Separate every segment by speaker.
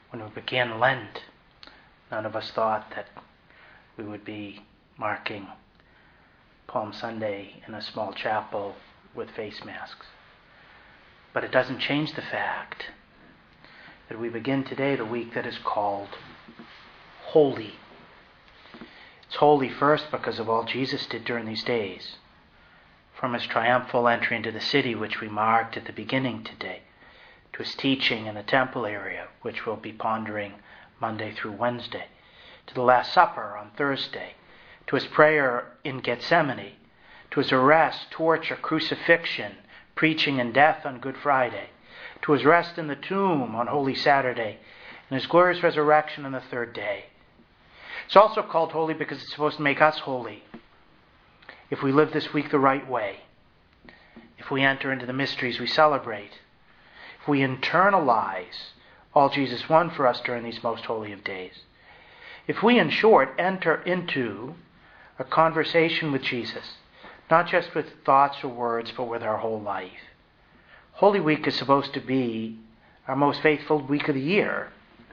Speaker 1: When we began Lent, none of us thought that we would be marking Palm Sunday in a small chapel with face masks. But it doesn't change the fact that we begin today the week that is called Holy. It's holy first because of all Jesus did during these days. From his triumphal entry into the city, which we marked at the beginning today, to his teaching in the temple area, which we'll be pondering Monday through Wednesday, to the Last Supper on Thursday, to his prayer in Gethsemane, to his arrest, torture, crucifixion, preaching and death on Good Friday, to his rest in the tomb on Holy Saturday, and his glorious resurrection on the third day. It's also called holy because it's supposed to make us holy. If we live this week the right way, if we enter into the mysteries we celebrate, if we internalize all Jesus won for us during these most holy of days, if we, in short, enter into a conversation with Jesus, not just with thoughts or words, but with our whole life. Holy Week is supposed to be our most faithful week of the year.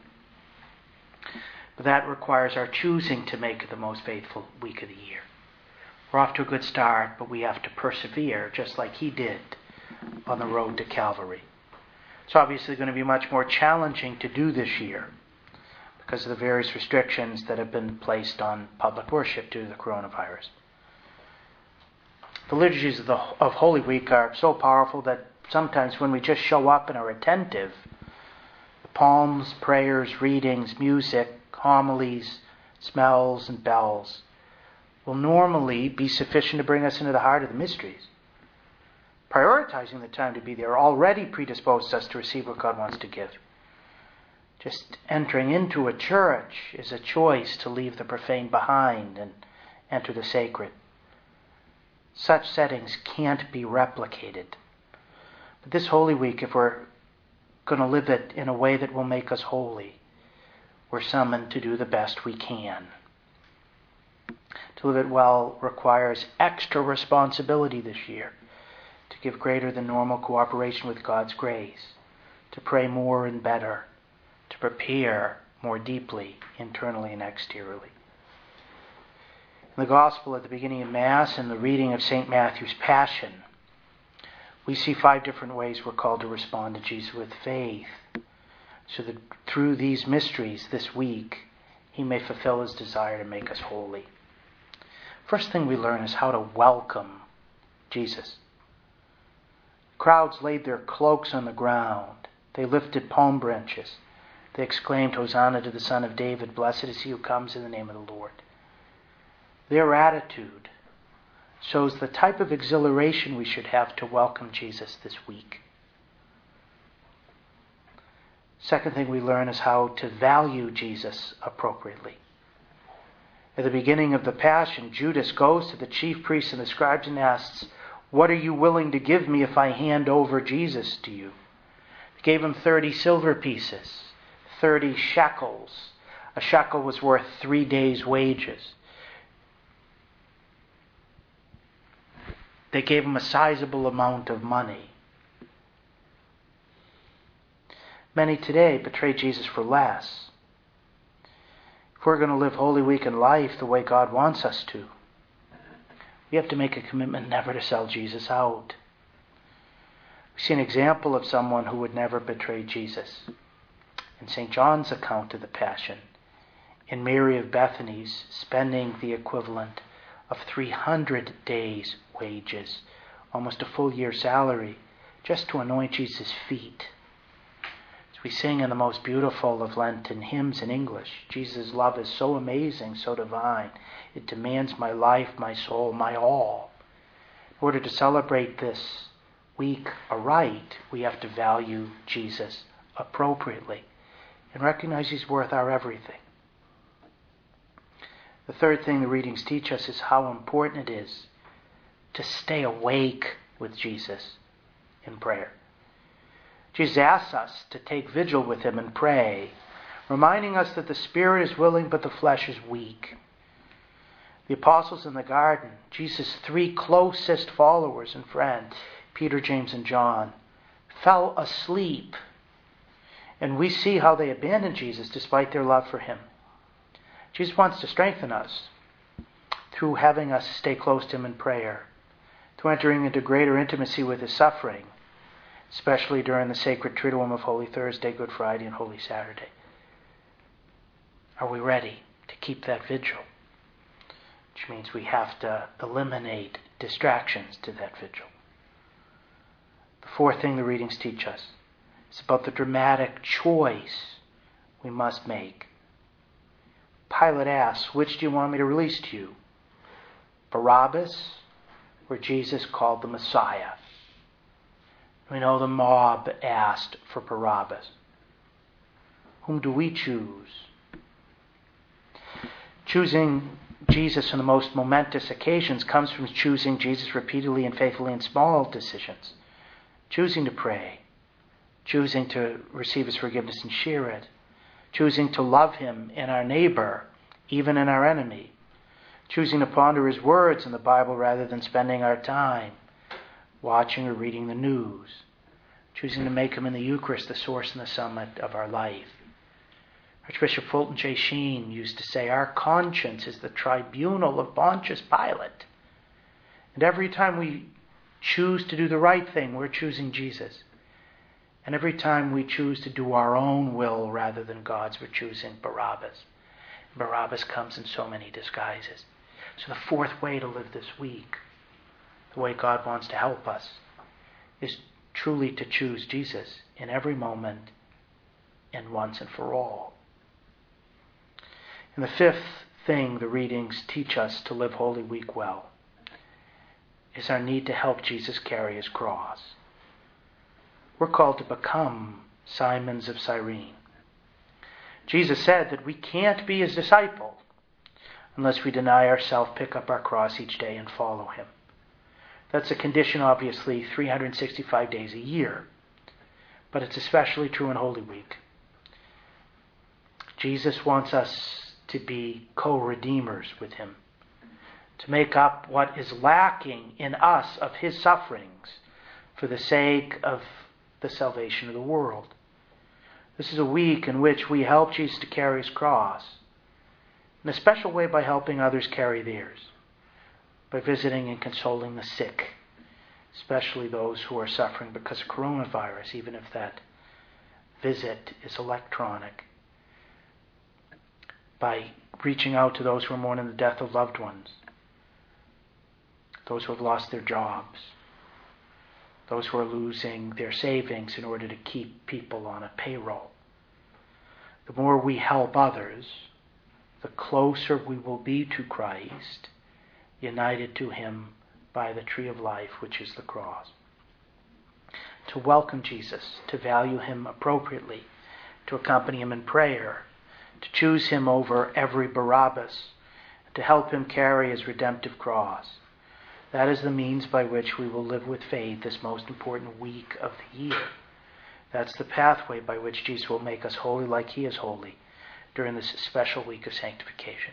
Speaker 1: But that requires our choosing to make it the most faithful week of the year. We're off to a good start, but we have to persevere, just like he did on the road to Calvary. It's obviously going to be much more challenging to do this year because of the various restrictions that have been placed on public worship due to the coronavirus. The liturgies of Holy Week are so powerful that sometimes when we just show up and are attentive, the psalms, prayers, readings, music, homilies, smells, and bells will normally be sufficient to bring us into the heart of the mysteries. Prioritizing the time to be there already predisposes us to receive what God wants to give. Just entering into a church is a choice to leave the profane behind and enter the sacred. Such settings can't be replicated. But this Holy Week, if we're going to live it in a way that will make us holy, we're summoned to do the best we can. To live it well requires extra responsibility this year, to give greater than normal cooperation with God's grace, to pray more and better, to prepare more deeply, internally and exteriorly. In the Gospel at the beginning of Mass and the reading of St. Matthew's Passion, we see 5 different ways we're called to respond to Jesus with faith, so that through these mysteries this week, he may fulfill his desire to make us holy. First thing we learn is how to welcome Jesus. Crowds laid their cloaks on the ground. They lifted palm branches. They exclaimed, "Hosanna to the Son of David, blessed is he who comes in the name of the Lord." Their attitude shows the type of exhilaration we should have to welcome Jesus this week. Second thing we learn is how to value Jesus appropriately. At the beginning of the Passion, Judas goes to the chief priests and the scribes and asks, "What are you willing to give me if I hand over Jesus to you?" They gave him 30 silver pieces, 30 shekels. A shekel was worth 3 days' wages. They gave him a sizable amount of money. Many today betray Jesus for less. If we're going to live Holy Week in life the way God wants us to, we have to make a commitment never to sell Jesus out. We see an example of someone who would never betray Jesus in St. John's account of the Passion, in Mary of Bethany's spending the equivalent of 300 days' wages, almost a full year's salary, just to anoint Jesus' feet. As we sing in the most beautiful of Lenten hymns in English, Jesus' love is so amazing, so divine, it demands my life, my soul, my all. In order to celebrate this week aright, we have to value Jesus appropriately and recognize he's worth our everything. The third thing the readings teach us is how important it is to stay awake with Jesus in prayer. Jesus asks us to take vigil with him and pray, reminding us that the spirit is willing but the flesh is weak. The apostles in the garden, Jesus' 3 closest followers and friends, Peter, James, and John, fell asleep And we see how they abandoned Jesus despite their love for him. Jesus wants to strengthen us through having us stay close to him in prayer, through entering into greater intimacy with his suffering, especially during the sacred Triduum of Holy Thursday, Good Friday, and Holy Saturday. Are we ready to keep that vigil? Which means we have to eliminate distractions to that vigil. The fourth thing the readings teach us is about the dramatic choice we must make. Pilate asks, which do you want me to release to you? Barabbas or Jesus called the Messiah? We know the mob asked for Barabbas. Whom do we choose? Choosing Jesus on the most momentous occasions comes from choosing Jesus repeatedly and faithfully in small decisions. Choosing to pray, choosing to receive his forgiveness and share it, choosing to love him in our neighbor, even in our enemy, choosing to ponder his words in the Bible rather than spending our time watching or reading the news, choosing to make him in the Eucharist the source and the summit of our life. Archbishop Fulton J. Sheen used to say, our conscience is the tribunal of Pontius Pilate. And every time we choose to do the right thing, we're choosing Jesus. And every time we choose to do our own will rather than God's, we're choosing Barabbas. Barabbas comes in so many disguises. So the fourth way to live this week, the way God wants to help us, is truly to choose Jesus in every moment and once and for all. And the fifth thing the readings teach us to live Holy Week well is our need to help Jesus carry his cross. We're called to become Simons of Cyrene. Jesus said that we can't be his disciple unless we deny ourselves, pick up our cross each day, and follow him. That's a condition, obviously, 365 days a year, but it's especially true in Holy Week. Jesus wants us to be co-redeemers with him, to make up what is lacking in us of his sufferings for the sake of the salvation of the world. This is a week in which we help Jesus to carry his cross, in a special way by helping others carry theirs, by visiting and consoling the sick, especially those who are suffering because of coronavirus, even if that visit is electronic, by reaching out to those who are mourning the death of loved ones, those who have lost their jobs, those who are losing their savings in order to keep people on a payroll. The more we help others, the closer we will be to Christ, united to him by the tree of life, which is the cross. To welcome Jesus, to value him appropriately, to accompany him in prayer, to choose him over every Barabbas, to help him carry his redemptive cross. That is the means by which we will live with faith this most important week of the year. That's the pathway by which Jesus will make us holy like he is holy during this special week of sanctification.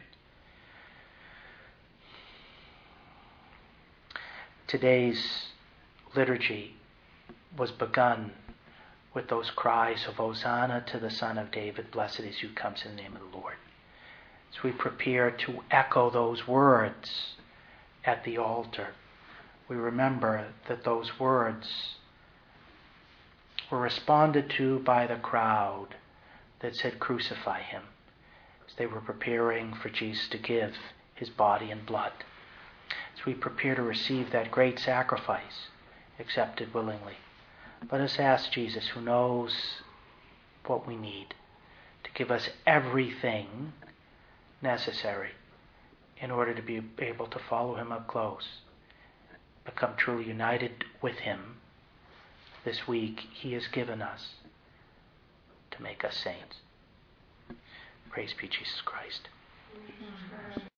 Speaker 1: Today's liturgy was begun with those cries of Hosanna to the Son of David, blessed is who comes in the name of the Lord. As we prepare to echo those words at the altar, we remember that those words were responded to by the crowd that said, crucify him, as they were preparing for Jesus to give his body and blood. As we prepare to receive that great sacrifice, accepted willingly, let us ask Jesus, who knows what we need, to give us everything necessary in order to be able to follow him up close, become truly united with him this week he has given us to make us saints. Praise be Jesus Christ.